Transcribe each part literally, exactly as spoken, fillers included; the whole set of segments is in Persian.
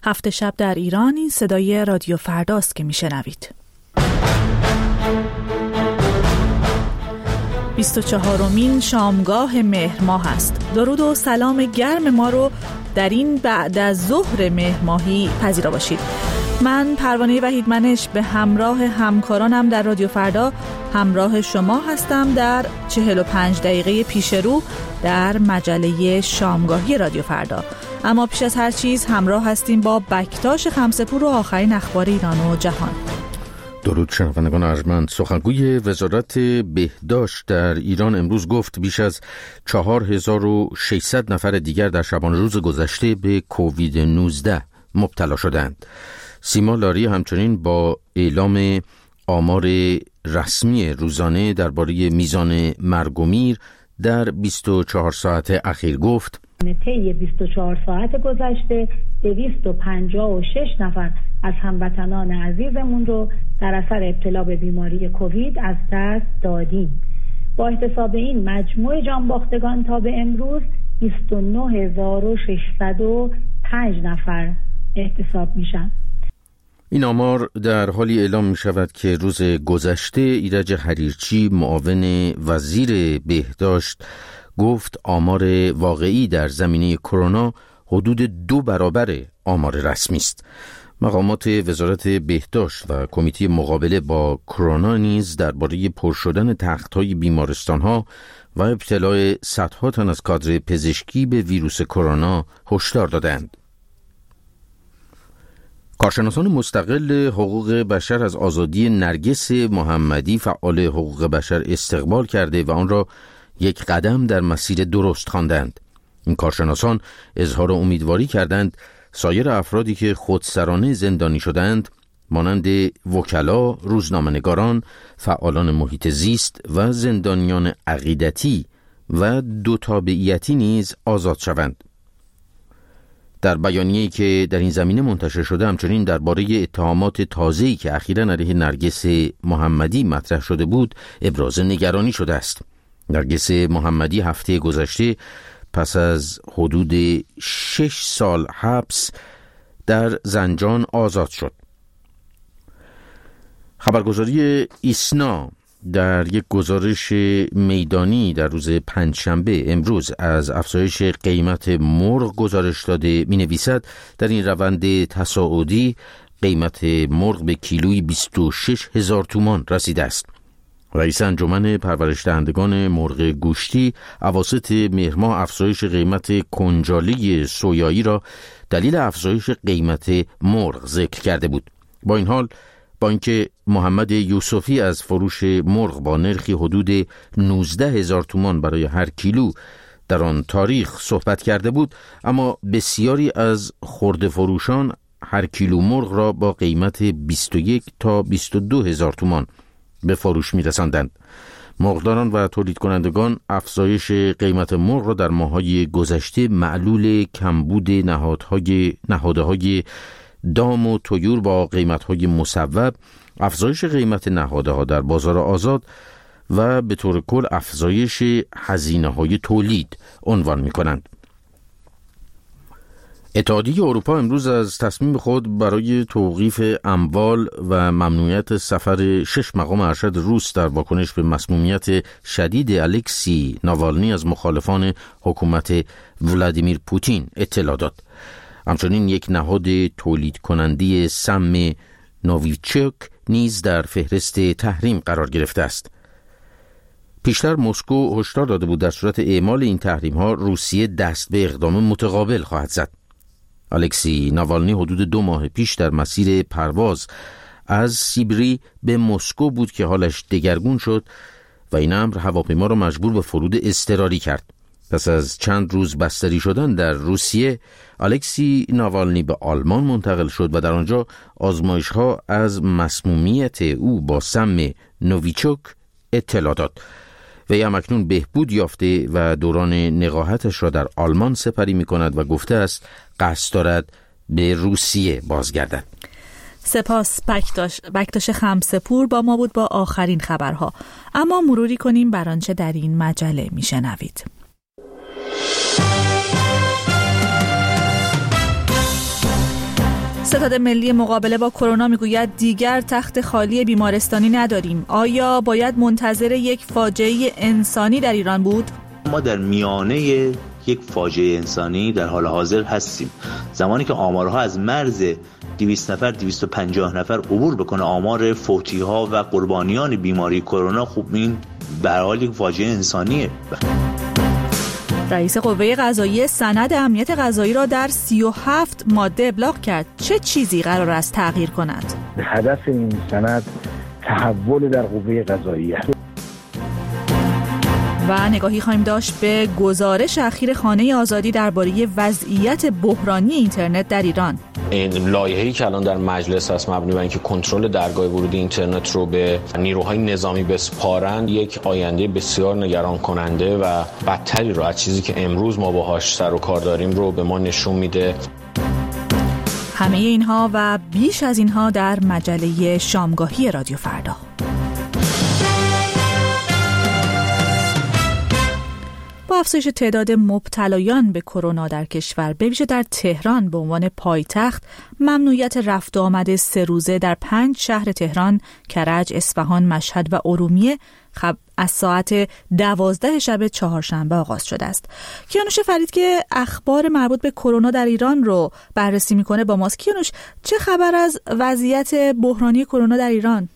هفت شب در ایران. این صدای رادیو فرداست که میشنوید. بیست و چهارمین شامگاه مهر ماه است. درود و سلام گرم ما رو در این بعد از ظهر مهر ماهی پذیرا باشید. من پروانه وحیدمنش به همراه همکارانم در رادیو فردا همراه شما هستم در چهل و پنج دقیقه پیش رو در مجله شامگاهی رادیو فردا. اما پیش از هر چیز همراه هستیم با بکتاش خمسه‌پور و آخرین اخبار ایران و جهان. درود شنوندگان ارجمند. سخنگوی وزارت بهداشت در ایران امروز گفت بیش از چهار هزار و ششصد نفر دیگر در شبانه روز گذشته به کووید نوزده مبتلا شدند. سیما لاری همچنین با اعلام آمار رسمی روزانه درباره میزان مرگ و میر در بیست و چهار ساعت اخیر گفت طی بیست و چهار ساعت گذشته دویست و پنجاه و شش نفر از هموطنان عزیزمون رو در اثر ابتلا به بیماری کووید از دست دادیم. با احتساب این مجموع جانباختگان تا به امروز بیست و نه هزار و ششصد و پنج نفر احتساب میشن. این آمار در حالی اعلام می شود که روز گذشته ایرج حریرچی معاون وزیر بهداشت گفت آمار واقعی در زمینه کرونا حدود دو برابر آمار رسمی است. مقامات وزارت بهداشت و کمیته مقابله با کرونا نیز درباره پر شدن تخت‌های بیمارستان‌ها و ابتلاع صدها تن از کادر پزشکی به ویروس کرونا هشدار دادند. کارشناسان مستقل حقوق بشر از آزادی نرگس محمدی فعال حقوق بشر استقبال کرده و آن را یک قدم در مسیر درست خواندند. این کارشناسان اظهار امیدواری کردند سایر افرادی که خودسرانه زندانی شدند مانند وکلا، روزنامه‌نگاران، فعالان محیط زیست و زندانیان عقیدتی و دو تابعیتی نیز آزاد شوند. در بیانیه‌ای که در این زمینه منتشر شده همچنین درباره اتهامات تازه‌ای که اخیراً علیه نرگس محمدی مطرح شده بود ابراز نگرانی شده است. نرگس محمدی هفته گذشته پس از حدود شش سال حبس در زنجان آزاد شد. خبرگزاری ایسنا در یک گزارش میدانی در روز پنجشنبه امروز از افزایش قیمت مرغ گزارش داده می نویسد در این روند تصاعدی قیمت مرغ به کیلویی بیست و شش هزار تومان رسیده است. رئیس انجمن پرورش‌دهندگان مرغ گوشتی اواسط مهر ماه افزایش قیمت کنجالی سویایی را دلیل افزایش قیمت مرغ ذکر کرده بود. با این حال با اینکه محمد یوسفی از فروش مرغ با نرخی حدود نوزده هزار تومان برای هر کیلو در آن تاریخ صحبت کرده بود، اما بسیاری از خرده فروشان هر کیلو مرغ را با قیمت بیست و یک تا بیست و دو هزار تومان به فروش می رساندند. مرغداران و تولید کنندگان افزایش قیمت مرغ را در ماه‌های گذشته معلول کمبود نهادهای نهادهای دام و طیور با قیمت‌های مصوب، افزایش قیمت نهادها در بازار آزاد و به طور کل افزایش هزینه‌های تولید عنوان می‌کنند. اتحادیه اروپا امروز از تصمیم خود برای توقیف اموال و ممنوعیت سفر شش مقام ارشد روس در واکنش به مسمومیت شدید الکسی ناوالنی از مخالفان حکومت ولادیمیر پوتین اطلاع داد. همچنین یک نهاد تولید کننده سم نوویچوک نیز در فهرست تحریم قرار گرفته است. پیشتر مسکو هشدار داده بود در صورت اعمال این تحریم ها روسیه دست به اقدام متقابل خواهد زد. الکسی ناوالنی حدود دو ماه پیش در مسیر پرواز از سیبری به مسکو بود که حالش دگرگون شد و این امر هواپیما را مجبور به فرود اضطراری کرد. پس از چند روز بستری شدن در روسیه، الکسی ناوالنی به آلمان منتقل شد و در آنجا آزمایش‌ها از مسمومیت او با سم نوویچوک اطلاع داد. وی هم اکنون بهبود یافته و دوران نقاهتش را در آلمان سپری می‌کند و گفته است قصد دارد به روسیه بازگردد. سپاس بکتاش بکتاش خمسه‌پور با ما بود با آخرین خبرها. اما مروری کنیم بر آنچه در این مجله میشنوید. ستاد ملی مقابله با کرونا میگوید دیگر تخت خالی بیمارستانی نداریم. آیا باید منتظر یک فاجعه انسانی در ایران بود؟ ما در میانه یک فاجعه انسانی در حال حاضر هستیم. زمانی که آمارها از مرز دویست نفر دویست و پنجاه نفر عبور بکنه، آمار فوتی‌ها و قربانیان بیماری کرونا، خوب این به هر حال یک فاجعه انسانیه. رئیس قوه قضاییه سند امنیت غذایی را در سی و هفت ماده ابلاغ کرد. چه چیزی قرار است تغییر کند؟ هدف این سند تحول در قوه قضاییه. و نگاهی خواهیم داشت به گزارش اخیر خانه آزادی درباره وضعیت بحرانی اینترنت در ایران. این لایحه‌ای که الان در مجلس هست مبنی بر اینکه کنترل درگاه ورود اینترنت رو به نیروهای نظامی بسپارند، یک آینده بسیار نگران کننده و بدتری رو از چیزی که امروز ما باهاش سر و کار داریم رو به ما نشون میده. همه اینها و بیش از اینها در مجله شامگاهی رادیو فردا. با افزایش تعداد مبتلایان به کرونا در کشور، به ویژه در تهران به عنوان پایتخت، ممنوعیت رفت و آمد سه روزه در پنج شهر تهران، کرج، اصفهان، مشهد و ارومیه خب از ساعت دوازده شب چهارشنبه آغاز شده است. کیانوش فرید که اخبار مربوط به کرونا در ایران رو بررسی میکنه با ماست. کیانوش، چه خبر از وضعیت بحرانی کرونا در ایران؟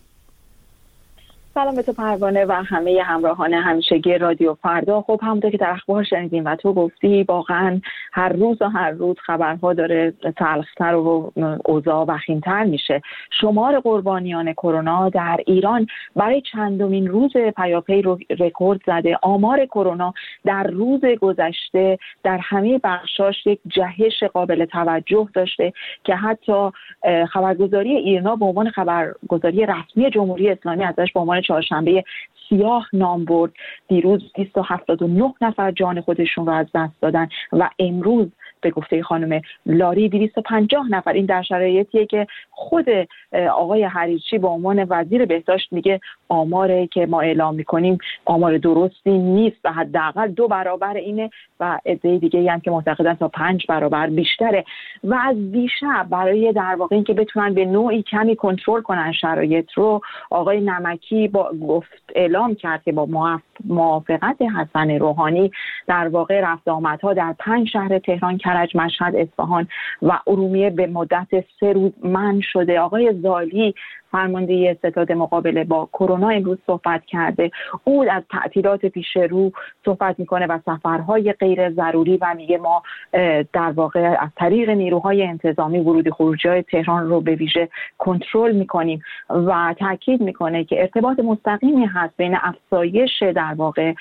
سلام به تو پروانه و همه همراهان همیشگی رادیو فردا. خب همونطور که در اخبار شنیدیم و تو گفتی، واقعا هر روز و هر روز خبرها داره تلخ‌تر و اوضاع وخیم‌تر میشه. شمار قربانیان کرونا در ایران برای چندمین روز پیاپی رو رکورد زده. آمار کرونا در روز گذشته در همه بخشاش یک جهش قابل توجه داشته که حتی خبرگزاری ایرنا به عنوان خبرگزاری رسمی جمهوری اسلامی ازش به عنوان چهارشنبه سیاه نام برد. دیروز دویست و هفتاد و نه نفر جان خودشون رو از دست دادن و امروز به گفته خانم لاری دویست و پنجاه نفر. این در شرایطیه که خود آقای حریچی به عنوان وزیر بهداشت میگه آماری که ما اعلام میکنیم آمار درستی نیست و حداقل دو برابر اینه و عده دیگه هم که معتقدن تا پنج برابر بیشتره. و از دیشب برای در واقع اینکه بتونن به نوعی کمی کنترل کنن شرایط رو، آقای نمکی با گفت اعلام کرد که با موافقت حسن روحانی در واقع رفت آمدها در پنج شهر تهران، کرج، مشهد، اصفهان و ارومیه به مدت سه روز منع شده. آقای زالی فرمانده ستاد مقابله با کرونا امروز صحبت کرده. او از تعطیلات پیش رو صحبت میکنه و سفرهای غیر ضروری و میگه ما در واقع از طریق نیروهای انتظامی ورود خروجی‌های تهران رو به ویژه کنترل میکنیم و تاکید میکنه که ارتباط مستقیمی هست بین افزایش در واقع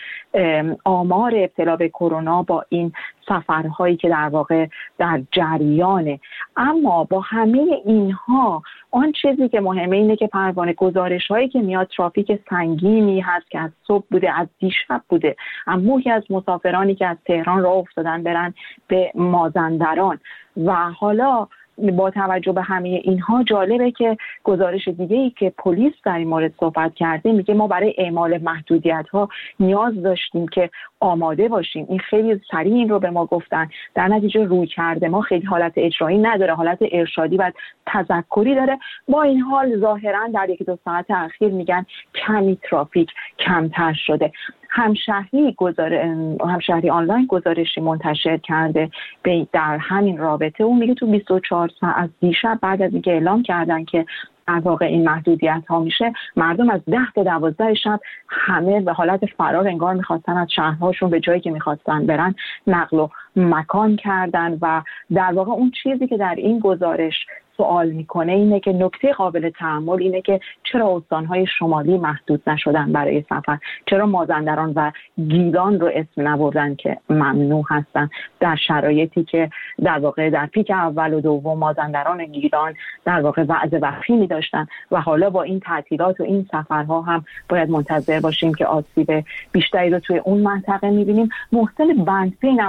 آمار ابتلا به کرونا با این سفرهایی که در واقع در جریانه. اما با همه اینها آن چیزی که مهمه اینه که پروانه گزارش هایی که میاد ترافیک سنگینی هست که از صبح بوده، از دیشب بوده. انبوهی از مسافرانی که از تهران راه افتادن برن به مازندران و حالا با توجه به همه اینها جالبه که گزارش دیگه‌ای که پلیس در این مورد صحبت کرده میگه ما برای اعمال محدودیت‌ها نیاز داشتیم که آماده باشیم. این خیلی سریع این رو به ما گفتن. در نتیجه روی کرده ما خیلی حالت اجرایی نداره، حالت ارشادی و تذکری داره. با این حال ظاهراً در یک دو ساعت اخیر میگن کمی ترافیک کمتر شده. همشهری گزار... همشهری آنلاین گزارشی منتشر کرده در همین رابطه. اون میگه تو بیست و چهار ساعت از دیشب بعد از اینکه اعلام کردن که در واقع این محدودیت ها میشه، مردم از ده تا دوازده شب همه به حالت فرار انگار میخواستن از شهرهاشون به جایی که میخواستن برن نقل و مکان کردن و در واقع اون چیزی که در این گزارش سوال میکنه اینه که نکته قابل تأمل اینه که چرا استانهای شمالی محدود نشدن برای سفر، چرا مازندران و گیلان رو اسم نبردن که ممنوع هستن در شرایطی که در واقع در پیک اول و دوم مازندران و گیلان در واقع وضع وخیمی داشتن و حالا با این تعطیلات و این سفرها هم باید منتظر باشیم که آسیب بیشتری رو توی اون منطقه میبینیم. محسن بندپی نماینده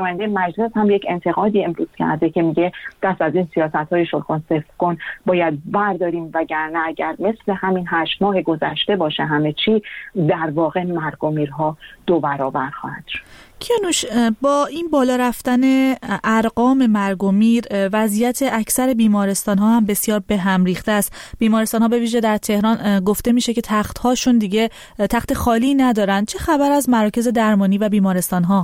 مجلس هم یک انتقادی امروز کرده که میگه دست از این سیاست‌های شلخن سفت کن باید برداریم، وگرنه اگر مثل همین هشت ماه گذشته باشه همه چی، در واقع مرگ و میرها دو برابر خواهد شد. کیانوش، با این بالا رفتن ارقام مرگ و میر وضعیت اکثر بیمارستان ها هم بسیار به هم ریخته است. بیمارستان ها به ویژه در تهران گفته میشه که تخت هاشون دیگه تخت خالی ندارن. چه خبر از مراکز درمانی و بیمارستان ها؟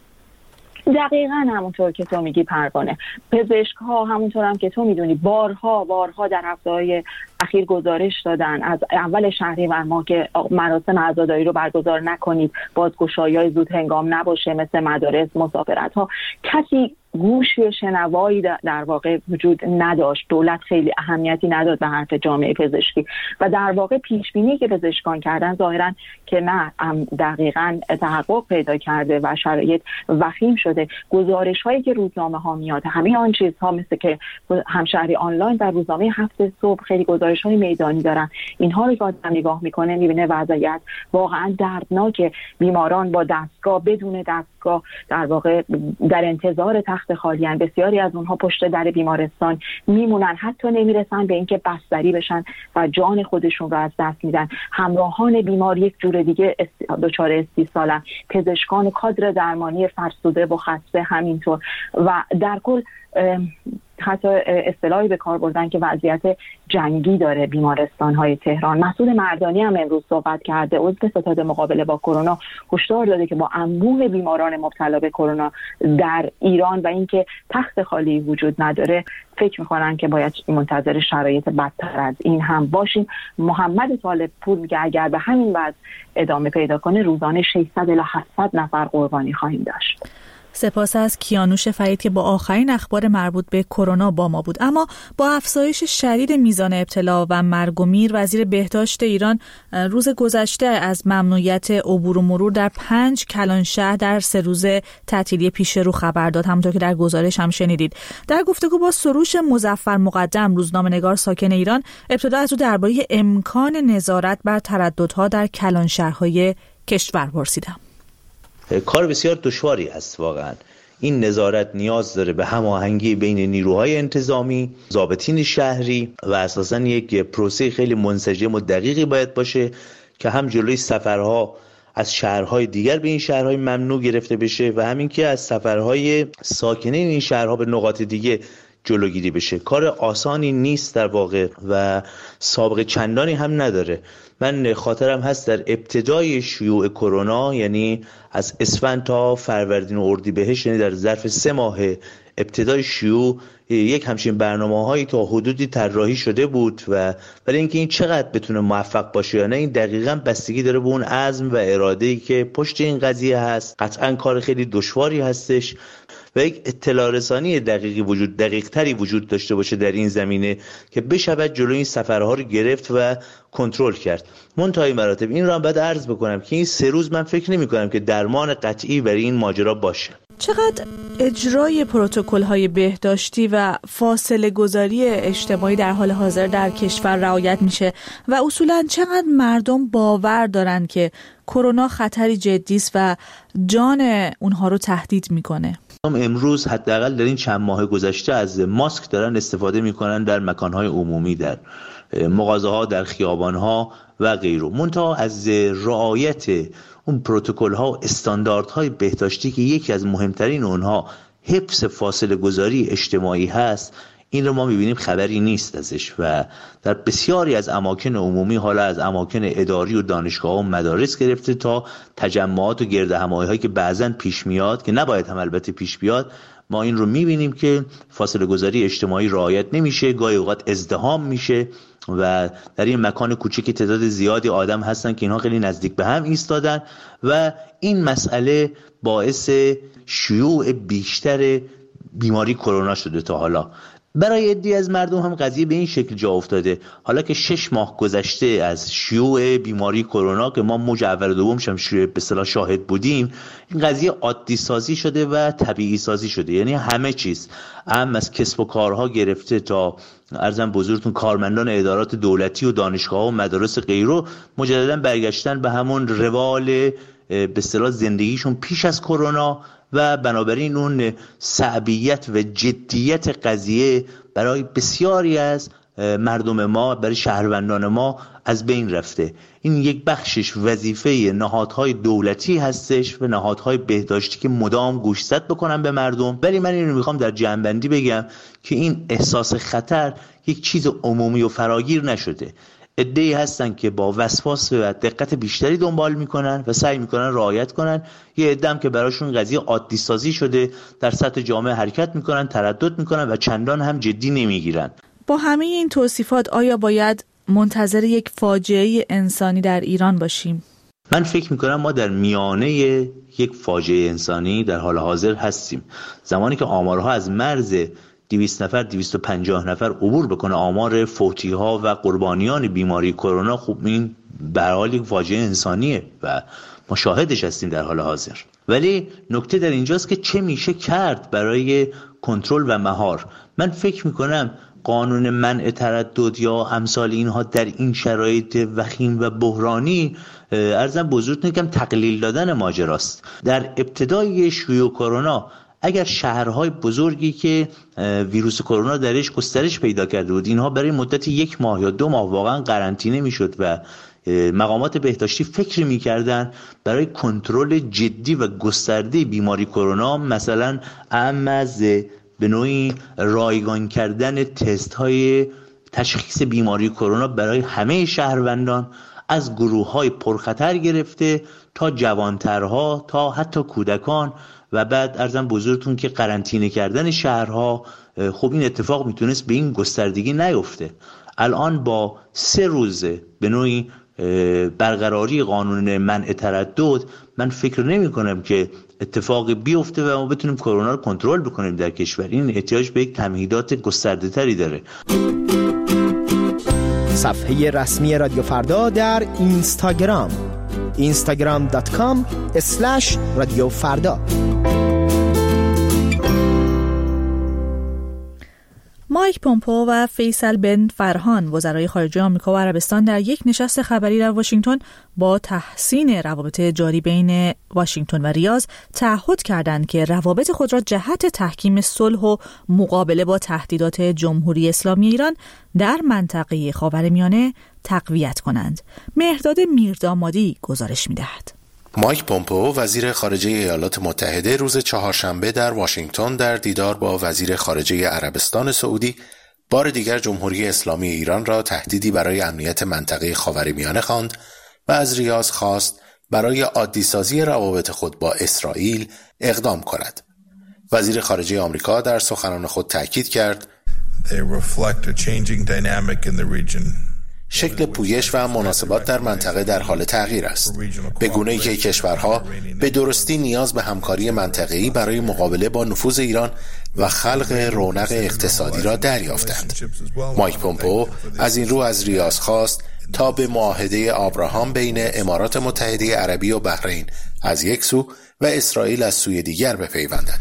دقیقاً همونطور که تو میگی پروانه، پزشک ها همونطور هم که تو میدونی بارها بارها در هفته‌های اخیر گزارش دادن از اول شهریور ماه که مراسم عزاداری رو برگزار نکنید، بازگشایی‌های زود هنگام نباشه مثل مدارس، مسافرت ها. کسی گوش شنوایی در واقع وجود نداشت. دولت خیلی اهمیتی نداد به حرف جامعه پزشکی و در واقع پیش بینی که پزشکان کردن ظاهراً که نه دقیقاً تحقق پیدا کرده و شرایط وخیم شده. گزارش هایی که روزنامه ها میاد، همه آن چیزها مثل که همشهری آنلاین در روزنامه هفت صبح خیلی گزارش های میدانی دارن، اینها رو که آدم نگاه میکنه میبینه وضعیت واقعاً دردناکه. بیماران با دستگاه بدون دستگاه در واقع در انتظار تخت خالیان، بسیاری از اونها پشت در بیمارستان میمونن، حتی نمیرسن به اینکه بستری بشن و جان خودشون رو از دست میدن. همراهان بیمار یک جور دیگه دچار استیصالن، پزشکان و کادر درمانی فرسوده و خسته همینطور. و در کل حتی اصطلاحی به کار بردن که وضعیت جنگی داره بیمارستان های تهران. مسعود مردانی هم امروز صحبت کرده، عضو ستاد مقابله با کرونا، هشدار داده که با انبوه بیماران مبتلا به کرونا در ایران و اینکه تخت خالی وجود نداره، فکر می‌کنن که باید منتظر شرایط بدتر از این هم باشیم. محمد طالب پور میگه اگر به همین وضع ادامه پیدا کنه روزانه ششصد الی هفتصد نفر قربانی خواهیم داشت. سپاس از کیانوش فرید که با آخرین اخبار مربوط به کرونا با ما بود. اما با افزایش شدید میزان ابتلا و مرگ و میر، وزیر بهداشت ایران روز گذشته از ممنوعیت عبور و مرور در پنج کلان شهر در سه روز تعطیلی پیش رو خبر داد، همونطور که در گزارش هم شنیدید. در گفتگو با سروش مظفر مقدم، روزنامه‌نگار ساکن ایران، ابتدا از او درباره امکان نظارت بر ترددها در کلان شهرهای کشور پرسیدم. کار بسیار دشواری است واقعا. این نظارت نیاز داره به هماهنگی بین نیروهای انتظامی، ضابطین شهری و اساساً یک پروسه خیلی منسجم و دقیقی باید باشه که هم جلوی سفرها از شهرهای دیگر به این شهرهای ممنوع گرفته بشه و همین که از سفرهای ساکنین این شهرها به نقاط دیگه جلوگیری بشه. کار آسانی نیست در واقع و سابقه چندانی هم نداره. من خاطرم هست در ابتدای شیوع کرونا، یعنی از اسفند تا فروردین و اردیبهشت، یعنی در ظرف سه ماه ابتدای شیوع، یک همچین برنامه‌هایی تا حدودی طراحی شده بود و ولی اینکه این چقدر بتونه موفق باشه یا نه، این دقیقاً بستگی داره به اون عزم و اراده‌ای که پشت این قضیه هست. قطعاً کار خیلی دشواری هستش و یک اطلاع رسانی دقیقی وجود دقیق تری وجود داشته باشه در این زمینه که بشود جلوی این سفرها رو گرفت و کنترل کرد. منتهای مراتب این رو هم باید عرض بکنم که این سه روز من فکر نمی کنم که درمان قطعی برای این ماجرا باشه. چقدر اجرای پروتکل‌های بهداشتی و فاصله گذاری اجتماعی در حال حاضر در کشور رعایت میشه و اصولاً چقدر مردم باور دارن که کرونا خطری جدی است و جان اونها رو تهدید میکنه؟ امروز حداقل در این چند ماه گذشته از ماسک دارن استفاده میکنن در مکانهای عمومی، در مغازه‌ها، در خیابان‌ها و غیره. منتها از رعایت اون پروتکل‌ها و استانداردهای بهداشتی که یکی از مهمترین اونها حفظ فاصله گذاری اجتماعی هست، این رو ما می‌بینیم خبری نیست ازش و در بسیاری از اماکن عمومی، حالا از اماکن اداری و دانشگاه و مدارس گرفته تا تجمعات و گرد همایی‌هایی که بعضاً پیش میاد که نباید هم البته پیش بیاد، ما این رو می‌بینیم که فاصله گذاری اجتماعی رعایت نمیشه، گاهی اوقات ازدحام میشه و در این مکان کوچیک تعداد زیادی آدم هستن که اینها خیلی نزدیک به هم ایستادن و این مسئله باعث شیوع بیشتر بیماری کرونا شده تا حالا. برای عده‌ای از مردم هم قضیه به این شکل جا افتاده، حالا که شش ماه گذشته از شیوع بیماری کرونا که ما موج اول و دومش هم به اصطلاح شاهد بودیم، این قضیه عادی سازی شده و طبیعی سازی شده. یعنی همه چیز، هم از کسب و کارها گرفته تا عرضم بزرگتون کارمندان ادارات دولتی و دانشگاه و مدارس غیره، مجددا برگشتن به همون روال به اصطلاح زندگیشون پیش از کرونا و بنابراین اون صعبیت و جدیت قضیه برای بسیاری از مردم ما، برای شهروندان ما از بین رفته. این یک بخشش وظیفه نهادهای دولتی هستش و نهادهای بهداشتی که مدام گوشزد بکنن به مردم، ولی من اینو میخوام در جمع‌بندی بگم که این احساس خطر یک چیز عمومی و فراگیر نشده. عده‌ای هستن که با وسواس و دقت بیشتری دنبال میکنن و سعی میکنن رعایت کنن، یه عده هم که براشون قضیه عادی سازی شده در سطح جامعه حرکت میکنن، تردد میکنن و چندان هم جدی نمیگیرن. با همه این توصیفات آیا باید منتظر یک فاجعه انسانی در ایران باشیم؟ من فکر میکنم ما در میانه یک فاجعه انسانی در حال حاضر هستیم. زمانی که آمارها از مرز دویست نفر دویست و پنجاه نفر عبور بکنه، آمار فوتی‌ها و قربانیان بیماری کرونا، خوب این به هر حال یک فاجعه انسانیه و ما شاهدش هستیم در حال حاضر. ولی نکته در اینجاست که چه میشه کرد برای کنترل و مهار. من فکر میکنم قانون منع تردد یا امثال اینها در این شرایط وخیم و بحرانی عرضم بزرگ نگم تقلیل دادن ماجراست. در ابتدای شیوع کرونا اگر شهرهای بزرگی که ویروس کرونا درش گسترش پیدا کرده بود، اینها برای مدت یک ماه یا دو ماه واقعا قرنطینه میشد و مقامات بهداشتی فکر میکردن برای کنترل جدی و گسترده بیماری کرونا، مثلا اهم از به نوعی رایگان کردن تست های تشخیص بیماری کرونا برای همه شهروندان، از گروه های پرخطر گرفته تا جوانترها تا حتی کودکان، و بعد عرضم بزرگتون که قرنطینه کردن شهرها. خب این اتفاق میتونست به این گستردگی نیفته. الان با سه روز به نوعی برقراری قانون منع تردد، من فکر نمی کنم که اتفاقی بیفته و ما بتونیم کرونا رو کنترل بکنیم در کشور. این احتیاج به یک تمهیدات گسترده تری داره. صفحه رسمی رادیو فردا در اینستاگرام اینستاگرام دات کام اسلش رادیو فردا. مایک پومپئو و فیصل بن فرهان وزرای خارجه آمریکا و عربستان در یک نشست خبری در واشنگتن با تحسین روابط جاری بین واشنگتن و ریاض تعهد کردند که روابط خود را جهت تحکیم صلح و مقابله با تهدیدات جمهوری اسلامی ایران در منطقه خاورمیانه تقویت کنند. مهرداد میردامادی گزارش می‌دهد. مایک پومپئو وزیر خارجه ایالات متحده روز چهارشنبه در واشنگتن در دیدار با وزیر خارجه عربستان سعودی بار دیگر جمهوری اسلامی ایران را تهدیدی برای امنیت منطقه خاورمیانه خواند و از ریاض خواست برای عادی‌سازی روابط خود با اسرائیل اقدام کند. وزیر خارجه آمریکا در سخنان خود تاکید کرد They reflect a changing dynamic in the region. شکل پویش و مناسبات در منطقه در حال تغییر است، به گونه‌ای که کشورها به درستی نیاز به همکاری منطقه‌ای برای مقابله با نفوذ ایران و خلق رونق اقتصادی را دریافتند. مایک پومپئو از این رو از ریاض خواست تا به معاهده آبراهام بین امارات متحده عربی و بحرین از یک سو و اسرائیل از سوی دیگر بپیوندد.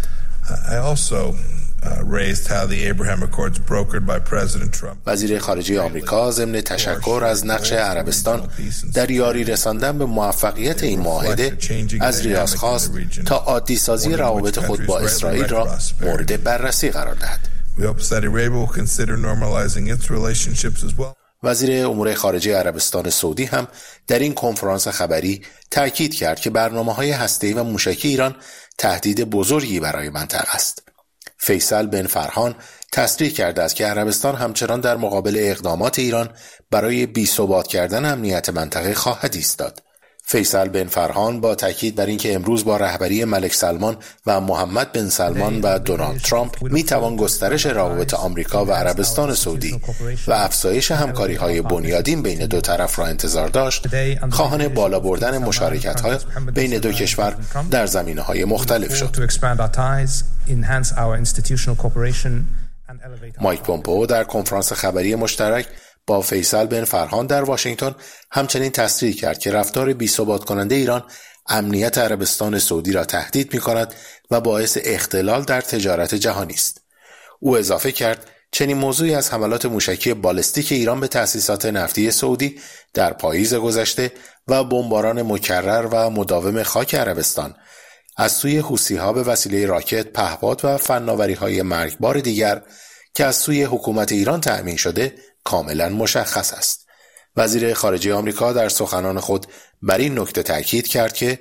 وزیر خارجه آمریکا ضمن تشکر از نقش عربستان در یاری رساندن به موفقیت این معاهده از ریاض خواست تا عادی سازی روابط خود با اسرائیل را مورد بررسی قرار دهد. وزیر امور خارجه عربستان سعودی هم در این کنفرانس خبری تاکید کرد که برنامه‌های هسته‌ای و موشکی ایران تهدید بزرگی برای منطقه است. فیصل بن فرهان تصریح کرده است که عربستان همچنان در مقابل اقدامات ایران برای بی‌ثبات کردن امنیت منطقه خواهد ایستاد. فیصل بن فرهان با تاکید بر اینکه امروز با رهبری ملک سلمان و محمد بن سلمان و دونالد ترامپ میتوان گسترش روابط آمریکا و عربستان سعودی و افزایش همکاری‌های بنیادین بین دو طرف را انتظار داشت، خواهان بالا بردن مشارکت‌ها بین دو کشور در زمینه‌های مختلف شد. مایک پومپئو در کنفرانس خبری مشترک با فیصل بن فرهان در واشنگتن همچنین تصریح کرد که رفتار بی‌ثبات کننده ایران امنیت عربستان سعودی را تهدید می‌کند و باعث اختلال در تجارت جهانی است. او اضافه کرد چنین موضوعی از حملات موشکی بالستیک ایران به تأسیسات نفتی سعودی در پاییز گذشته و بمباران مکرر و مداوم خاک عربستان از سوی حوثی‌ها به وسیله راکت، پهپاد و فناوری‌های مرگبار دیگر که از سوی حکومت ایران تأمین شده کاملا مشخص است. وزیر خارجه آمریکا در سخنان خود بر این نکته تاکید کرد که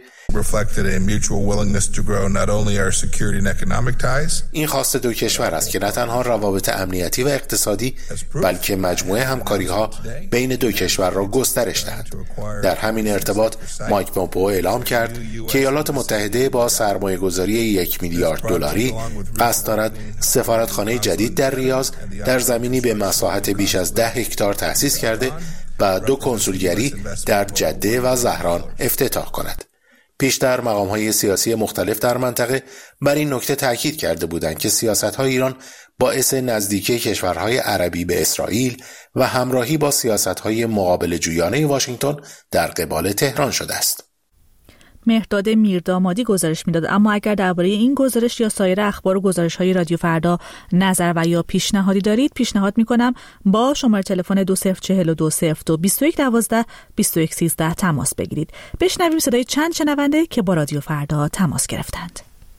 این خواست دو کشور است که نه تنها روابط امنیتی و اقتصادی بلکه مجموعه همکاری‌ها بین دو کشور را گسترش دهد. در همین ارتباط مایک پومپئو اعلام کرد که ایالات متحده با سرمایه‌گذاری یک میلیارد دلاری قصد دارد سفارتخانه جدید در ریاض در زمینی به مساحت بیش از ده هکتار تأسیس کرده و دو کنسولگری در جده و زهران افتتاح کند. پیشتر مقام‌های سیاسی مختلف در منطقه بر این نکته تاکید کرده بودند که سیاست‌های ایران باعث نزدیکی کشورهای عربی به اسرائیل و همراهی با سیاست‌های مقابل جویانه واشنگتن در قبال تهران شده است. مهرداد میردامادی گزارش میداد. اما اگر درباره این گزارش یا سایر اخبار و گزارش‌های رادیو فردا نظر و یا پیشنهادی دارید، پیشنهاد می‌کنم با شماره تلفن دو صفر چهل دو صفر دو بیست و یک دوازده بیست و یک سیزده تماس بگیرید. بشنویم صدای چند شنونده که با رادیو فردا تماس گرفتند.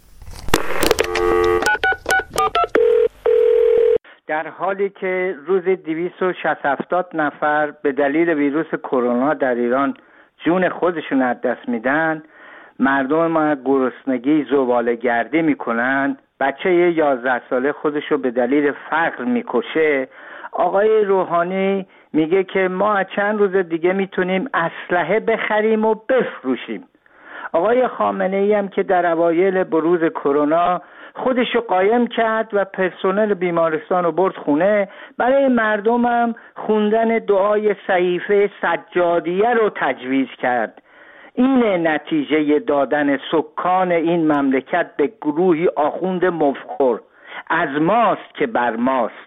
در حالی که روز دویست و شصت هفتاد نفر به دلیل ویروس کرونا در ایران جون خودشون از دست میدن، مردم ما گرسنگی زباله‌گردی میکنن، بچه یازده ساله خودشو به دلیل فقر میکشه، آقای روحانی میگه که ما چند روز دیگه میتونیم اسلحه بخریم و بفروشیم. آقای خامنه‌ای هم که در اوایل بروز کرونا خودشو قایم کرد و پرسنل بیمارستان رو برد خونه، برای مردمم خوندن دعای صحیفه سجادیه رو تجویز کرد. این نتیجه دادن سکان این مملکت به گروهی آخوند مفخر از ماست که بر ماست.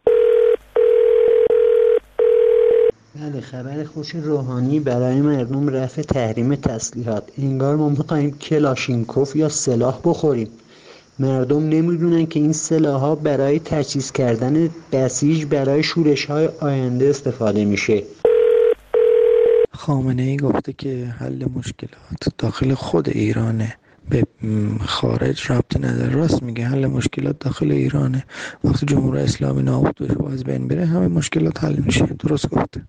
بله، خبر خوش روحانی برای مردم رفع تحریم تسلیحات. انگار ما میخوایم کلاشینکوف یا سلاح بخوریم. مردم نمیدونن که این سلاح‌ها برای تجهیز کردن بسیج برای شورش‌های آینده استفاده میشه. خامنه‌ای گفته که حل مشکلات داخل خود ایرانه، به خارج ربطی نداره. راست میگه، حل مشکلات داخل ایرانه. وقتی جمهوری اسلامی نابود بشه و از بین بره همه مشکلات حل میشه. درست گفته.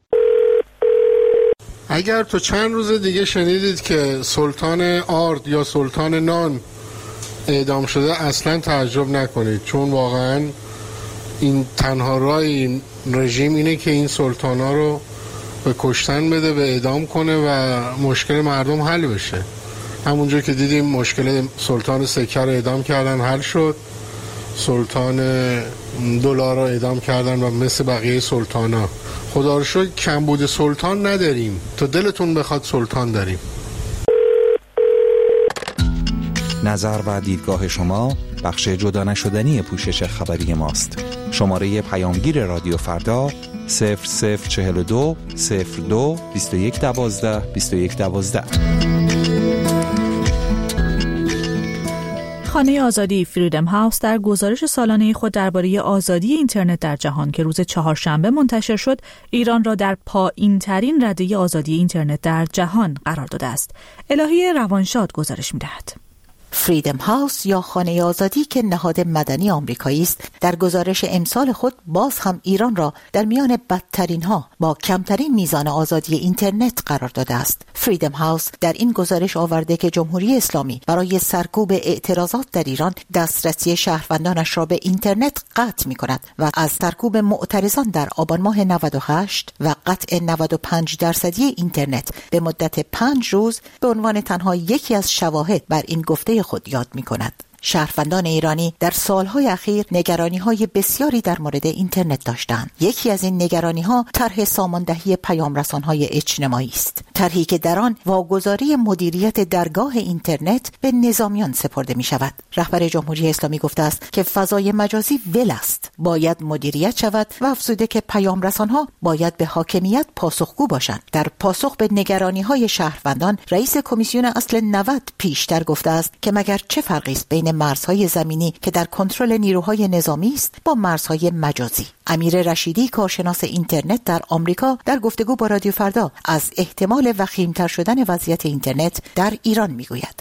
اگر تو چند روز دیگه شنیدید که سلطان آرد یا سلطان نان اعدام شده، اصلا تعجب نکنید، چون واقعا این تنها راه این رژیم اینه که این سلطانا رو به کشتن بده، به اعدام کنه و مشکل مردم حل بشه. همونجور که دیدیم مشکل سلطان سکه رو اعدام کردن، حل شد. سلطان دلار رو اعدام کردن و مثل بقیه سلطانا خدا رو شکر کمبود سلطان نداریم، تا دلتون بخواد سلطان داریم. نظر و دیدگاه شما بخش جدا نشدنی پوشش خبری ماست. شماره پیامگیر رادیو فردا صفر صفر چهل و دو صفر دو بیست و یک دوازده بیست و یک دوازده. خانه آزادی فریدم هاوس در گزارش سالانه خود درباره آزادی اینترنت در جهان که روز چهارشنبه منتشر شد، ایران را در پایین‌ترین رده آزادی اینترنت در جهان قرار داده است. الهی روانشاد گزارش می‌دهد. فریدم هاوس یا خانه آزادی که نهاد مدنی آمریکایی است، در گزارش امسال خود باز هم ایران را در میان بدترین ها با کمترین میزان آزادی اینترنت قرار داده است. فریدم هاوس در این گزارش آورده که جمهوری اسلامی برای سرکوب اعتراضات در ایران دسترسی شهروندانش را به اینترنت قطع می کند و از سرکوب معترضان در آبان ماه نود و هشت و قطع نود و پنج درصدی اینترنت به مدت پنج روز به عنوان تنها یکی از شواهد بر این گفته خود یاد می کند. شهروندان ایرانی در سالهای اخیر نگرانی‌های بسیاری در مورد اینترنت داشتند. یکی از این نگرانی‌ها طرح ساماندهی پیام‌رسان‌های اجتماعی است. طرحی که در آن واگذاری مدیریت درگاه اینترنت به نظامیان سپرده می‌شود. رهبر جمهوری اسلامی گفته است که فضای مجازی ول است، باید مدیریت شود و افزوده که پیام‌رسان‌ها باید به حاکمیت پاسخگو باشند. در پاسخ به نگرانی‌های شهروندان، رئیس کمیسیون اصل نود پیشتر گفته است که مگر چه فرقی است بین مرزهای زمینی که در کنترل نیروهای نظامی است با مرزهای مجازی. امیر رشیدی، کارشناس اینترنت در آمریکا، در گفتگو با رادیو فردا از احتمال وخیم‌تر شدن وضعیت اینترنت در ایران میگوید.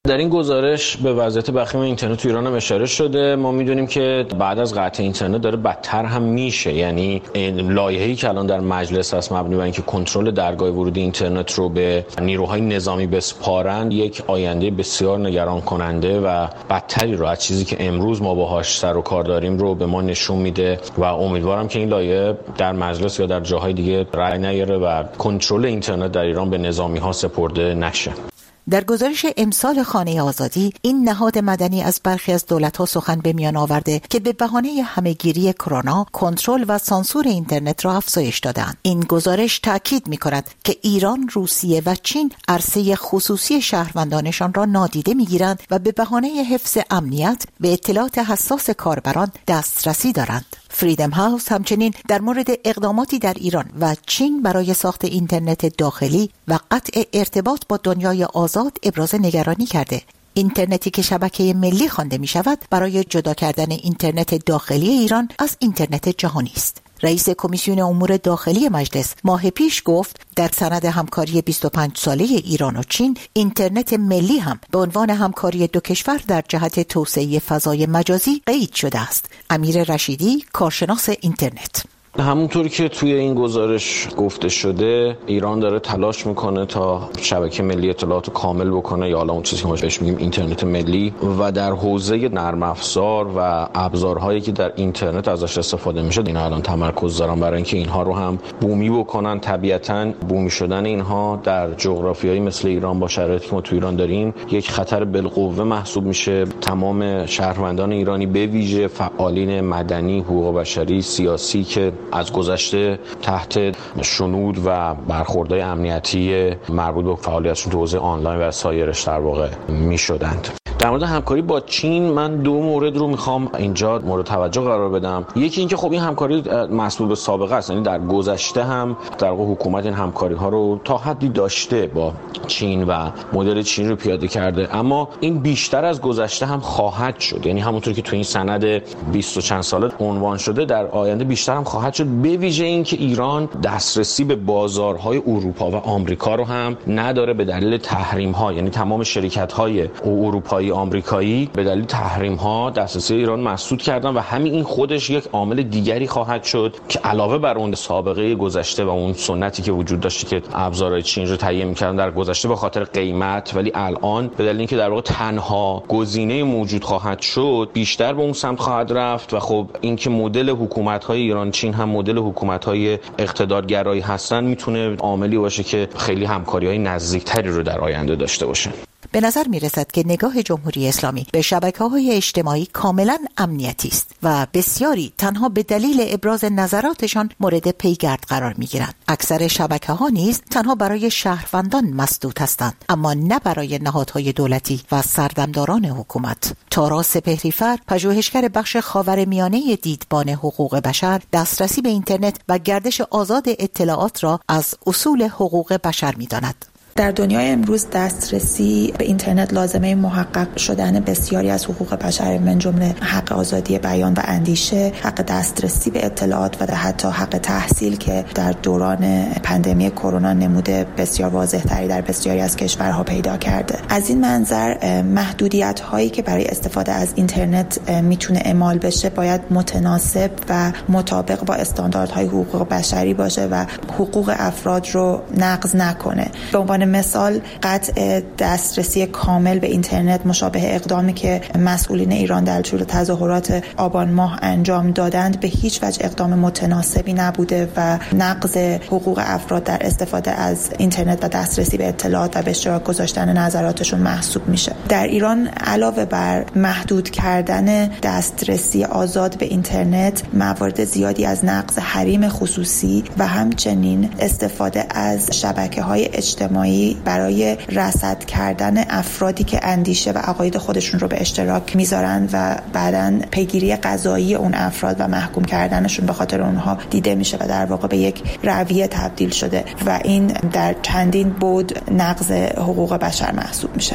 در این گزارش به وضعیت بخیم اینترنت تو ایران هم اشاره شده. ما میدونیم که بعد از قطع اینترنت داره بدتر هم میشه، یعنی این لایحه‌ای که الان در مجلس هست مبنی بر اینکه کنترل درگاه ورودی اینترنت رو به نیروهای نظامی بسپارند یک آینده بسیار نگران کننده و بدتری رو از چیزی که امروز ما باهاش سر و کار داریم رو به ما نشون میده و امیدوارم که این لایحه در مجلس یا در جاهای دیگه رأی نیاره و کنترل اینترنت در ایران به نظامی‌ها سپرده نشه. در گزارش امسال خانه آزادی این نهاد مدنی از برخی از دولت‌ها سخن به میان آورده که به بهانه همه‌گیری کرونا کنترل و سانسور اینترنت را افزایش دادند. این گزارش تاکید می‌کند که ایران، روسیه و چین عرصه خصوصی شهروندانشان را نادیده می‌گیرند و به بهانه حفظ امنیت به اطلاعات حساس کاربران دسترسی دارند. فریدم هاوس همچنین در مورد اقداماتی در ایران و چین برای ساخت اینترنت داخلی و قطع ارتباط با دنیای آزاد ابراز نگرانی کرده. اینترنتی که شبکه ملی خوانده می شود برای جدا کردن اینترنت داخلی ایران از اینترنت جهانی است. رئیس کمیسیون امور داخلی مجلس ماه پیش گفت در سند همکاری بیست و پنج ساله ایران و چین اینترنت ملی هم به عنوان همکاری دو کشور در جهت توسعه فضای مجازی قید شده است. امیر رشیدی، کارشناس اینترنت: همونطور که توی این گزارش گفته شده ایران داره تلاش میکنه تا شبکه ملی اطلاعات کامل بکنه، یا حالا اون چیزی که ما بهش میگیم اینترنت ملی، و در حوزه نرم افزار و ابزارهایی که در اینترنت ازش استفاده میشه اینا الان تمرکز دارن برای اینکه اینها رو هم بومی بکنن. طبیعتاً بومی شدن اینها در جغرافیایی مثل ایران با شرایطی که ما تو ایران داریم یک خطر بالقوه محسوب میشه. تمام شهروندان ایرانی به ویژه فعالین مدنی، حقوق بشری، سیاسی که از گذشته تحت شنود و برخوردهای امنیتی مربوط به فعالیتشون تو حوزه آنلاین و سایرش در واقع میشدند. در مورد همکاری با چین من دو مورد رو میخوام اینجا مورد توجه قرار بدم. یکی اینکه خب این همکاری مسبوق به سابقه است، یعنی در گذشته هم در واقع حکومت این همکاری ها رو تا حدی داشته با چین و مدل چین رو پیاده کرده، اما این بیشتر از گذشته هم خواهد شد. یعنی همونطور که تو این سند بیست و چند ساله عنوان شده در آینده بیشتر هم خواهد شد، به ویژه اینکه ایران دسترسی به بازارهای اروپا و آمریکا رو هم نداره به دلیل تحریم ها. یعنی تمام شرکت های اروپایی آمریکایی به دلیل تحریم ها دسترسی ایران مسدود کردن و همین این خودش یک عامل دیگری خواهد شد که علاوه بر اون سابقه گذشته و اون سنتی که وجود داشته که ابزارهای چین رو تهیه می‌کردن در گذشته به خاطر قیمت، ولی الان به دلیل اینکه در واقع تنها گزینه موجود خواهد شد بیشتر به اون سمت خواهد رفت. و خب اینکه مدل حکومت‌های ایران چین هم مدل حکومت‌های اقتدارگرایی هستن میتونه عاملی باشه که خیلی همکاری‌های نزدیکتری رو در آینده داشته باشه. به نظر می رسد که نگاه جمهوری اسلامی به شبکه‌های اجتماعی کاملا امنیتی است و بسیاری تنها به دلیل ابراز نظراتشان مورد پیگرد قرار می گیرند. اکثر شبکه‌ها نیز تنها برای شهروندان مسدود هستند، اما نه برای نهادهای دولتی و سردمداران حکومت. تارا سپهری‌فر، پژوهشگر بخش خاورمیانه دیدبان حقوق بشر، دسترسی به اینترنت و گردش آزاد اطلاعات را از اصول حقوق بشر می داند. در دنیای امروز دسترسی به اینترنت لازمه محقق شدن بسیاری از حقوق بشر، من جمله حق آزادی بیان و اندیشه، حق دسترسی به اطلاعات و حتی حق تحصیل که در دوران پاندمی کرونا نموده بسیار واضح تری در بسیاری از کشورها پیدا کرده. از این منظر محدودیت هایی که برای استفاده از اینترنت میتونه اعمال بشه باید متناسب و مطابق با استانداردهای حقوق بشری باشه و حقوق افراد رو نقض نکنه. به عنوان مثال قطع دسترسی کامل به اینترنت مشابه اقدامی که مسئولین ایران در طول تظاهرات آبان ماه انجام دادند به هیچ وجه اقدام متناسبی نبوده و نقض حقوق افراد در استفاده از اینترنت و دسترسی به اطلاعات و به اشتراک گذاشتن نظراتشون محسوب میشه. در ایران علاوه بر محدود کردن دسترسی آزاد به اینترنت، موارد زیادی از نقض حریم خصوصی و همچنین استفاده از شبکه‌های اجتماعی برای رصد کردن افرادی که اندیشه و عقاید خودشون رو به اشتراک میذارن و بعداً پیگیری قضایی اون افراد و محکوم کردنشون به خاطر اونها دیده میشه و در واقع به یک رویه تبدیل شده و این در چندین بعد نقض حقوق بشر محسوب میشه.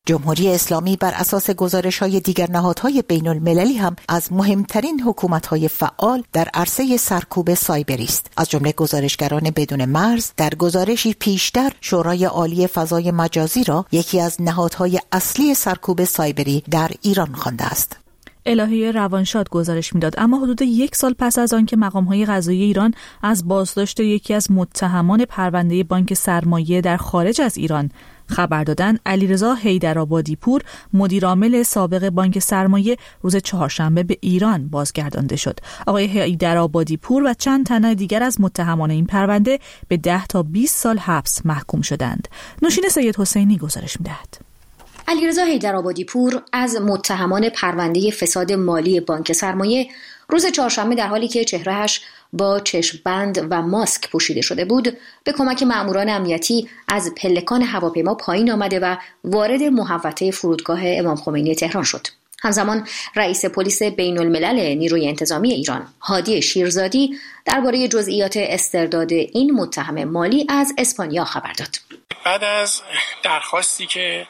جمهوری اسلامی بر اساس گزارش‌های دیگر نهادهای بین‌المللی هم از مهمترین حکومت‌های فعال در عرصه سرکوب سایبری است. از جمله گزارشگران بدون مرز در گزارشی پیشتر شورای عالی فضای مجازی را یکی از نهادهای اصلی سرکوب سایبری در ایران خوانده است. الهی روانشاد گزارش میداد اما حدود یک سال پس از آن که مقام‌های قضایی ایران از بازداشت یکی از متهمان پرونده بانک سرمایه در خارج از ایران خبر دادند، علیرضا حیدرآبادی پور مدیر عامل سابق بانک سرمایه روز چهارشنبه به ایران بازگردانده شد. آقای حیدرآبادی پور و چند تن دیگر از متهمان این پرونده به ده تا بیست سال حبس محکوم شدند. نوشین سید حسینی گزارش می‌دهد. علیرضا حیدرآبادی پور از متهمان پرونده فساد مالی بانک سرمایه روز چهارشنبه در حالی که چهرهش با چشم‌بند و ماسک پوشیده شده بود به کمک مأموران امنیتی از پلکان هواپیما پایین آمده و وارد محوطه فرودگاه امام خمینی تهران شد. همزمان رئیس پلیس بین‌الملل نیروی انتظامی ایران هادی شیرزادی درباره جزئیات استرداد این متهم مالی از اسپانیا خبر داد. بعد از درخواستی که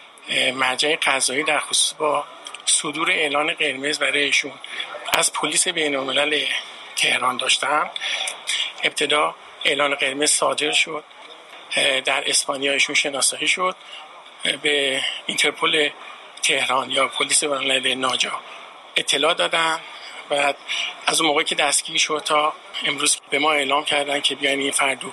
مرجع قضایی در خصوص با صدور اعلان قرمز برای ایشون از پلیس بین‌الملل تهران داشتن، ابتدا اعلان قرمز صادر شد، در اسپانیا ایشون شناسایی شد، به اینترپل تهران یا پلیس بین‌الملل ناجا اطلاع دادن و از اون موقعی که دستگیر شد تا امروز به ما اعلام کردن که بیاین این فردو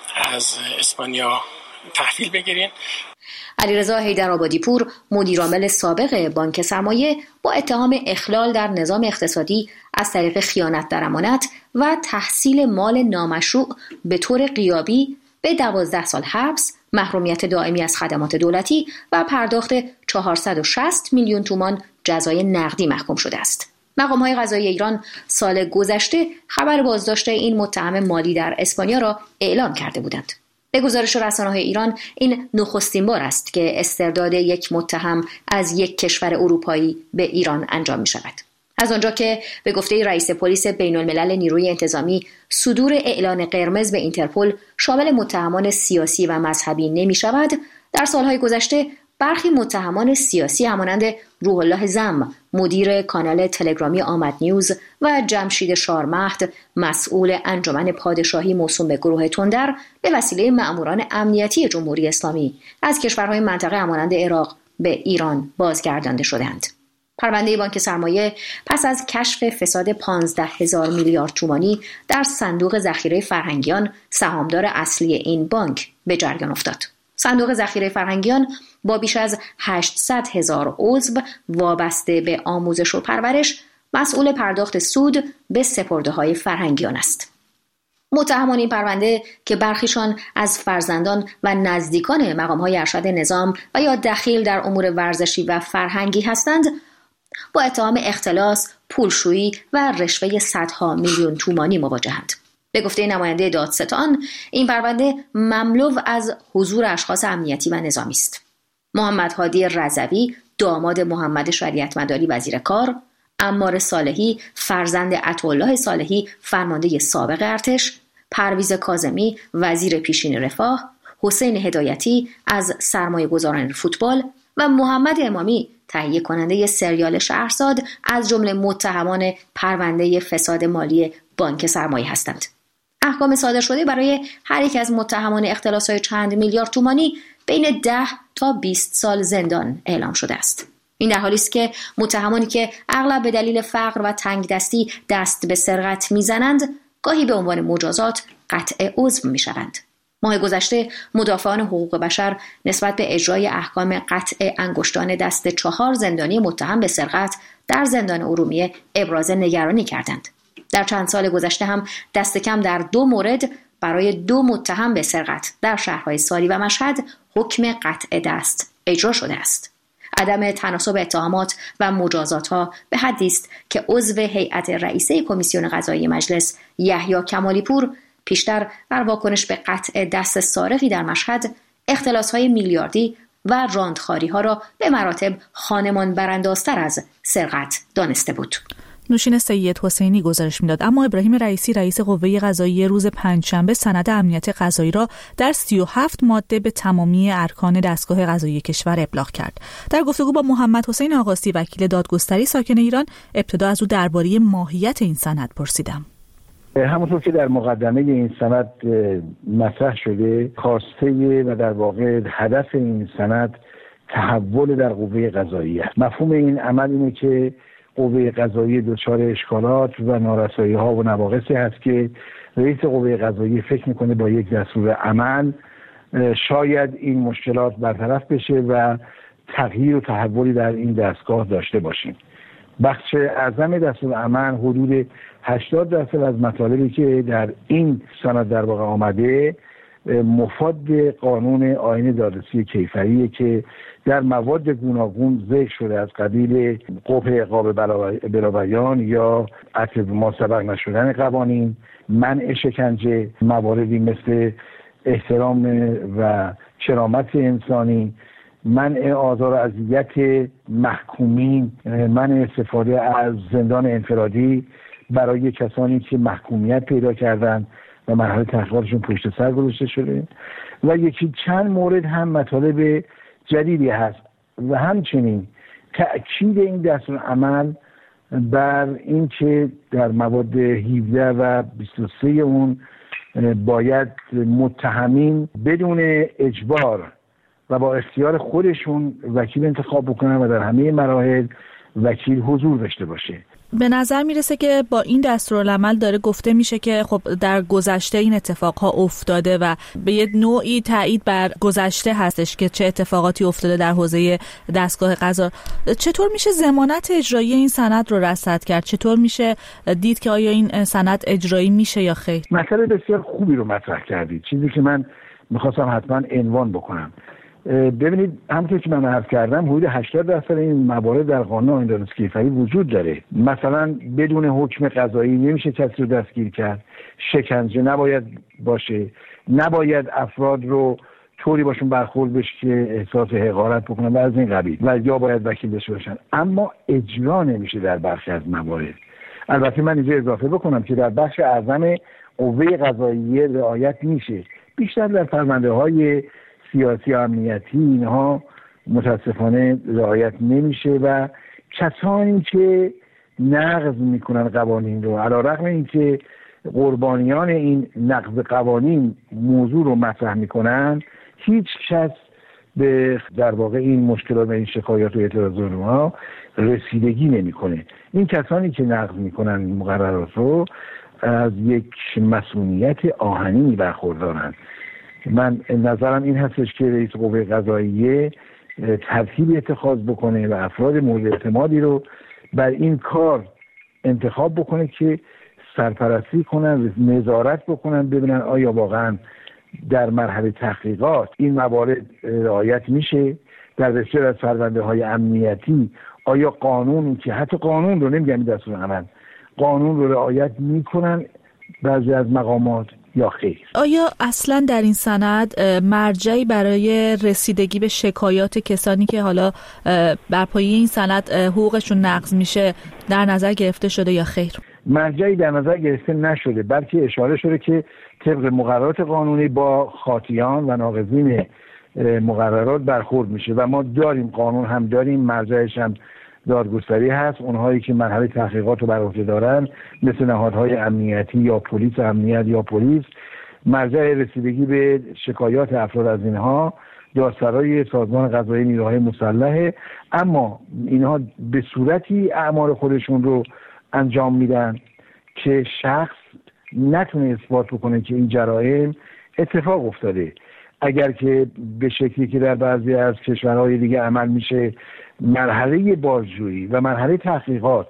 از اسپانیا تحویل بگیرین. علیرضا حیدرآبادی پور مدیر عامل سابق بانک سرمایه با اتهام اخلال در نظام اقتصادی از طریق خیانت در امانت و تحصیل مال نامشروع به طور غیابی به دوازده سال حبس، محرومیت دائمی از خدمات دولتی و پرداخت چهارصد و شصت میلیون تومان جزای نقدی محکوم شده است. مقام‌های قضایی ایران سال گذشته خبر بازداشت این متهم مالی در اسپانیا را اعلام کرده بودند. به گزارش رسانه‌های ایران این نخستین بار است که استرداد یک متهم از یک کشور اروپایی به ایران انجام می‌شود. از آنجا که به گفته رئیس پلیس بین‌الملل نیروی انتظامی صدور اعلان قرمز به اینترپل شامل متهمان سیاسی و مذهبی نمی‌شود، در سالهای گذشته برخی متهمان سیاسی همانند روح الله زم مدیر کانال تلگرامی آمد نیوز و جمشید شارمهد مسئول انجمن پادشاهی موسوم به گروه تندر به وسیله مأموران امنیتی جمهوری اسلامی از کشورهای منطقه همانند عراق به ایران بازگردانده شدند. پرونده بانک سرمایه پس از کشف فساد پانزده هزار میلیارد تومانی در صندوق ذخیره فرهنگیان سهامدار اصلی این بانک به جریان افتاد. صندوق ذخیره فرهنگیان با بیش از هشتصد هزار عضو وابسته به آموزش و پرورش مسئول پرداخت سود به سپرده‌های فرهنگیان است. متهمان این پرونده که برخیشان از فرزندان و نزدیکان مقام‌های ارشد نظام و یا دخیل در امور ورزشی و فرهنگی هستند، با اتهام اختلاس، پولشویی و رشوه صدها میلیون تومانی مواجهند. به گفته نماینده دادستان، این پرونده مملو از حضور اشخاص امنیتی و نظامی است. محمد هادی رضوی داماد محمد شریعت مداری وزیر کار، عمار صالحی فرزند عطاالله صالحی فرمانده سابق ارتش، پرویز کاظمی وزیر پیشین رفاه، حسین هدایتی از سرمایه‌گذاران فوتبال و محمد امامی تهیه کننده سریال شهرزاد از جمله متهمان پرونده فساد مالی بانک سرمایه هستند. احکام صادر شده برای هر یک از متهمان اختلاس‌های چند میلیارد تومانی بین ده تا بیست سال زندان اعلام شده است. این در حالی است که متهمانی که اغلب به دلیل فقر و تنگ دستی دست به سرقت میزنند، گاهی به عنوان مجازات قطع عضو میشوند. ماه گذشته مدافعان حقوق بشر نسبت به اجرای احکام قطع انگشتان دست چهار زندانی متهم به سرقت در زندان ارومیه ابراز نگرانی کردند. در چند سال گذشته هم دست کم در دو مورد برای دو متهم به سرقت در شهرهای ساری و مشهد حکم قطع دست اجرا شده است. عدم تناسب اتهامات و مجازات‌ها به حدی است که عضو هیئت رئیسه کمیسیون قضایی مجلس یحیی کمالی پور پیشتر در واکنش به قطع دست سارقی در مشهد اختلاس‌های میلیاردی و راندخواری‌ها را به مراتب خانمان براندازتر از سرقت دانسته بود. نوشین سید حسینی گزارش میداد. اما ابراهیم رئیسی رئیس قوه قضاییه روز پنجشنبه سند امنیت قضایی را در سی و هفت ماده به تمامی ارکان دستگاه قضایی کشور ابلاغ کرد. در گفتگو با محمد حسین آقاسی وکیل دادگستری ساکن ایران، ابتدا از او درباره ماهیت این سند پرسیدم. همونطور که در مقدمه این سند مطرح شده، خواسته و در واقع هدف این سند تحول در قوه قضاییه است. مفهوم این عمل اینه که قوه قضاییه دچار اشکالات و نارسایی ها و نواقصی هست که رئیس قوه قضاییه فکر میکنه با یک دستور عمل شاید این مشکلات برطرف بشه و تغییر و تحولی در این دستگاه داشته باشیم. بخش اعظم دستور عمل حدود هشتاد درصد از مطالبی که در این سند در واقع آمده مفاد قانون آیین دادرسی کیفریه که در مواد گوناگون ذکر شده، از قبیل قبح عقاب بلابیان یا عطف ما سبق نشدن قوانین، منع شکنجه، مواردی مثل احترام و کرامت انسانی، منع آزار و اذیت محکومین، منع استفاده از زندان انفرادی برای کسانی که محکومیت پیدا کردن و مرحله تحقیقاتشون پشت سر گذاشته شده و یکی چند مورد هم مطالب جدیدی هست و همچنین تأکید این دستور عمل بر این که در مواد هفده و بیست و سه اون باید متهمین بدون اجبار و با اختیار خودشون وکیل انتخاب بکنن و در همه مراحل وکیل حضور داشته باشه. به نظر میرسه که با این دستورالعمل داره گفته میشه که خب در گذشته این اتفاقها افتاده و به یه نوعی تایید بر گذشته هستش که چه اتفاقاتی افتاده در حوزه دستگاه قضا. چطور میشه ضمانت اجرایی این سند رو رصد کرد؟ چطور میشه دید که آیا این سند اجرایی میشه یا خیر؟ مسئله بسیار خوبی رو مطرح کردید، چیزی که من میخواستم حتما عنوان بکنم. ببینید، همونطور که من عرض کردم حدود هشتاد درصد این موارد در قانون آیین دادرسی کیفری وجود داره. مثلا بدون حکم قضایی نمیشه کسی رو دستگیر کرد، شکنجه نباید باشه، نباید افراد رو طوری باشون برخورد بشه که احساس حقارت بکنن و از این قبیل و یا باید وکیل داشته باشن، اما اجرا نمیشه در برخی از موارد. البته من اینجا اضافه بکنم که در بخش اعظم قوه قضاییه رعایت میشه، بیشتر در پرونده‌های سیاسی امنیتی اینها متاسفانه رعایت نمیشه و کسانی که نقض میکنن قوانین رو، علی رغم اینکه قربانیان این نقض قوانین موضوع رو مطرح میکنن، هیچ کس به در واقع این مشکلات و این شکایات و اعتراضات رو رسیدگی نمیکنه. این کسانی که نقض میکنن این مقررات رو از یک مسئولیت آهنینی برخوردارن. من نظرم این هستش که رئیس قوه قضاییه ترتیب اتخاذ بکنه و افراد مورد اعتمادی رو بر این کار انتخاب بکنه که سرپرستی کنن، نظارت بکنن، ببینن آیا واقعا در مرحله تحقیقات این موارد رعایت میشه. در بسیار از پرونده های امنیتی آیا قانون، که حتی قانون رو نمیگم دستور عمل، قانون رو رعایت میکنن بعضی از مقامات یا خیر؟ آیا اصلا در این سند مرجعی برای رسیدگی به شکایات کسانی که حالا بر پایه این سند حقوقشون نقض میشه در نظر گرفته شده یا خیر؟ مرجعی در نظر گرفته نشده، بلکه اشاره شده که طبق مقررات قانونی با خاطیان و ناقضین مقررات برخورد میشه و ما داریم، قانون هم داریم، مرجعش هم دادگستری هست. اونهایی که مرحله تحقیقات رو بر عهده دارن مثل نهادهای امنیتی یا پلیس امنیت یا پلیس، مرجع رسیدگی به شکایات افراد از اینها دادسرای سازمان قضایی نیروهای مسلحه، اما اینها به صورتی اعمال خودشون رو انجام میدن که شخص نتونه اثبات بکنه که این جرائم اتفاق افتاده. اگر که به شکلی که در بعضی از کشورهای دیگه عمل میشه، مرحله بازجویی و مرحله تحقیقات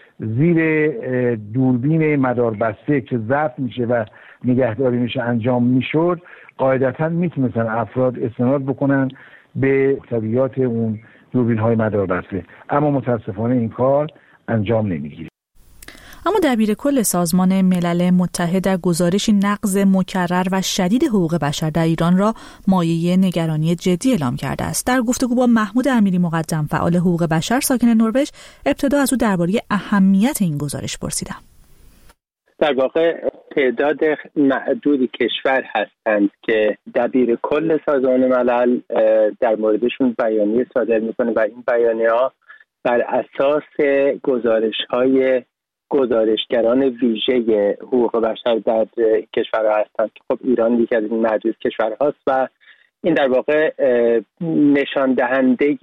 زیر دوربین مداربسته که ضبط میشه و نگهداری میشه انجام میشد، قاعدتا میتونستن افراد استناد بکنن به طبیعات اون دوربین های مداربسته، اما متاسفانه این کار انجام نمیگیره. اما دبیر کل سازمان ملل متحد در گزارشی نقض مکرر و شدید حقوق بشر در ایران را مایه نگرانی جدی اعلام کرده است. در گفتگو با محمود امیری مقدم فعال حقوق بشر ساکن نروژ، ابتدا از او درباره اهمیت این گزارش پرسیدم. در واقع تعداد معدودی کشور هستند که دبیر کل سازمان ملل در موردشون بیانیه صادر میکنه و این بیانیه ها بر اساس گزارش‌های گزارشگران ویژه حقوق بشر در کشورها هستند که خب ایران یکی از این معدود کشورهاست و این در واقع نشان دهنده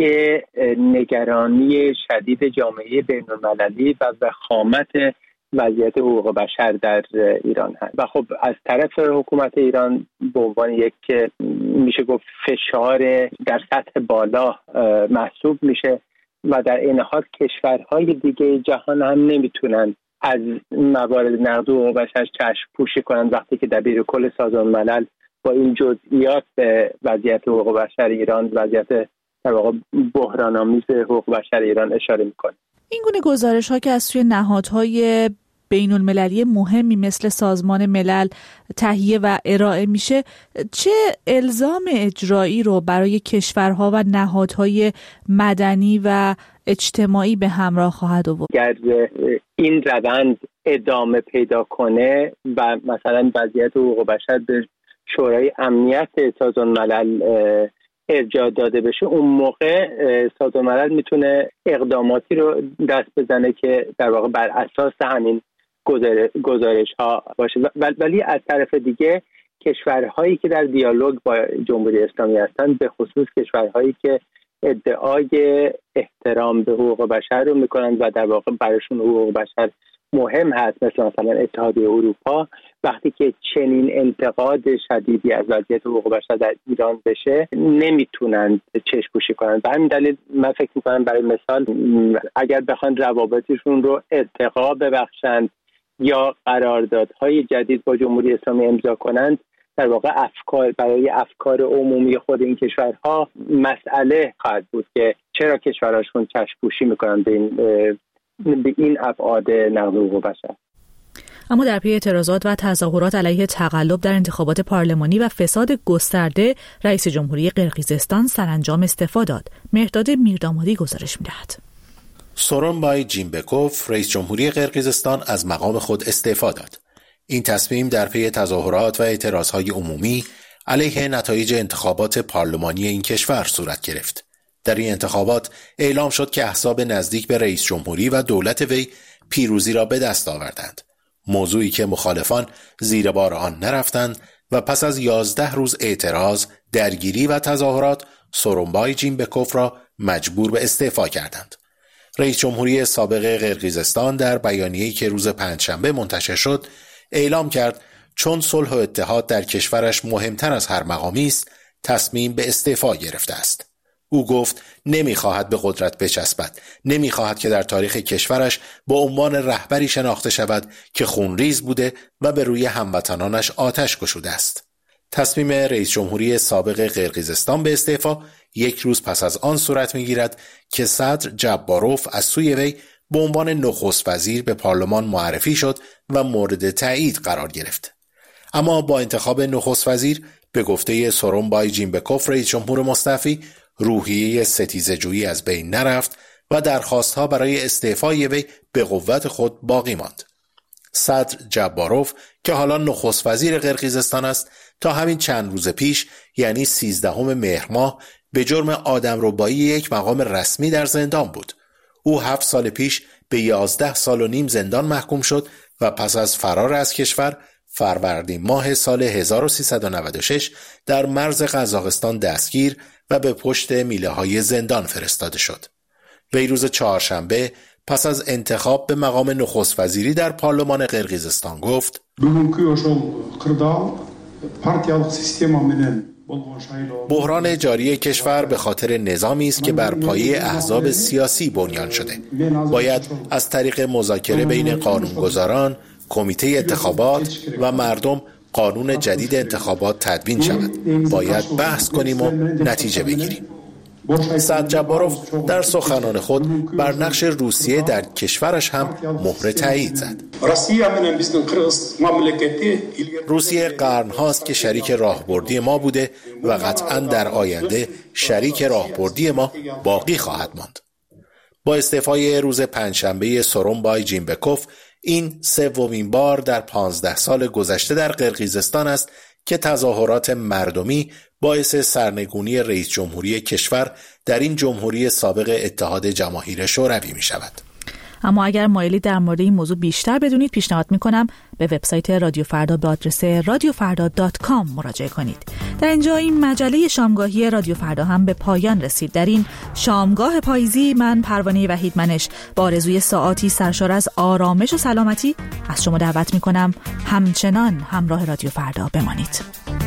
نگرانی شدید جامعه بین‌المللی و وخامت وضعیت حقوق بشر در ایران هست و خب از طرف حکومت ایران به عنوان یک میشه گفت فشار در سطح بالا محسوب میشه و در این حال کشورهای دیگه جهان هم نمیتونن از موارد نقض حقوق بشر چشم پوشی کنند وقتی که دبیر کل سازمان ملل با این جزئیات به وضعیت حقوق بشر ایران، وضعیت در واقع بحران‌آمیز حقوق بشر ایران اشاره میکنه. این گونه گزارش‌ها که از سوی نهادهای بین المللی مهمی مثل سازمان ملل تهیه و ارائه میشه، چه الزام اجرایی رو برای کشورها و نهادهای مدنی و اجتماعی به همراه خواهد آورد؟ اگر این روند ادامه پیدا کنه و مثلا وضعیت حقوق بشر به شورای امنیت سازمان ملل ارجاع داده بشه، اون موقع سازمان ملل میتونه اقداماتی رو دست بزنه که در واقع بر اساس همین گزارش ها باشه. ولی از طرف دیگه کشورهایی که در دیالوگ با جمهوری اسلامی هستند، به خصوص کشورهایی که ادعای احترام به حقوق بشر رو میکنند و در واقع براشون حقوق بشر مهم هست، مثل مثلا اتحادیه اروپا، وقتی که چنین انتقاد شدیدی از وضعیت حقوق بشر در ایران بشه نمیتونن چشم پوشی کنن. به همین دلیل من فکر میکنم برای مثال اگر بخوان روابطشون رو ارتقا ببخشند یا قراردادهای جدید با جمهوری اسلامی امضا کنند، در واقع افکار برای افکار عمومی خود این کشورها مسئله خواهد بود که چرا کشورهاشون چشم پوشی میکنن به این به این ابعاد نقض حقوق بشر. اما در پی اعتراضات و تظاهرات علیه تقلب در انتخابات پارلمانی و فساد گسترده، رئیس جمهوری قرقیزستان سرانجام استعفا داد. مهرداد میردامادی گزارش می‌دهد. سورونبای جینبکوف، رئیس جمهوری قرقیزستان، از مقام خود استعفا داد. این تصمیم در پی تظاهرات و اعتراضهای عمومی علیه نتایج انتخابات پارلمانی این کشور صورت گرفت. در این انتخابات اعلام شد که احزاب نزدیک به رئیس جمهوری و دولت وی پیروزی را به دست آوردند، موضوعی که مخالفان زیر بار آن نرفتند و پس از یازده روز اعتراض، درگیری و تظاهرات سورونبای جینبکوف را مجبور به استعفا کردند. رئیس جمهوری سابق قرقیزستان در بیانیه‌ای که روز پنجشنبه منتشر شد اعلام کرد چون صلح و اتحاد در کشورش مهمتر از هر مقامی است، تصمیم به استعفا گرفته است. او گفت نمیخواهد به قدرت بچسبد، نمیخواهد که در تاریخ کشورش با عنوان رهبری شناخته شود که خونریز بوده و به روی هموطنانش آتش گشوده است. تصمیم رئیس جمهوری سابق قرقیزستان به استعفا یک روز پس از آن صورت میگیرد که صدر جباروف از سوی وی به عنوان نخست وزیر به پارلمان معرفی شد و مورد تایید قرار گرفت. اما با انتخاب نخست وزیر به گفته سورونبای جینبکوف، رئیس جمهور مستعفی، روحیه ستیزه‌جویی از بین نرفت و درخواست‌ها برای استعفای وی به قوت خود باقی ماند. صدر جباروف که حالا نخست وزیر قرقیزستان است، تا همین چند روز پیش یعنی سیزدهم مهر ماه به جرم آدمربایی یک مقام رسمی در زندان بود. او هفت سال پیش به یازده سال و نیم زندان محکوم شد و پس از فرار از کشور فروردین ماه سال هزار و سیصد و نود و شش در مرز قزاقستان دستگیر و به پشت میله های زندان فرستاده شد. وی روز چهارشنبه پس از انتخاب به مقام نخست وزیری در پارلمان قرقیزستان گفت بحران جاری کشور به خاطر نظامی است که بر پایه احزاب سیاسی بنیان شده. باید از طریق مذاکره بین قانونگذاران، کمیته انتخابات و مردم قانون جدید انتخابات تدوین شود. باید بحث کنیم و نتیجه بگیریم. سدجباروف در سخنان خود بر نقش روسیه در کشورش هم مهر تایید زد. روسیه قرن‌هاست که شریک راهبردی ما بوده و قطعاً در آینده شریک راهبردی ما باقی خواهد ماند. با استعفای روز پنجشنبه سورونبای جینبکوف، این سومین بار در پانزده سال گذشته در قرقیزستان است که تظاهرات مردمی باعث سرنگونی رئیس جمهوری کشور در این جمهوری سابق اتحاد جماهیر شوروی می شود. اما اگر مایلی در مورد این موضوع بیشتر بدونید، پیشنهاد میکنم به وبسایت رادیو فردا به آدرس رادیو فردا دات کام مراجعه کنید. در اینجا این مجله شامگاهی رادیو فردا هم به پایان رسید. در این شامگاه پاییزی من پروانه وحیدمنش با آرزوی ساعاتی سرشار از آرامش و سلامتی از شما دعوت میکنم همچنان همراه رادیو فردا بمانید.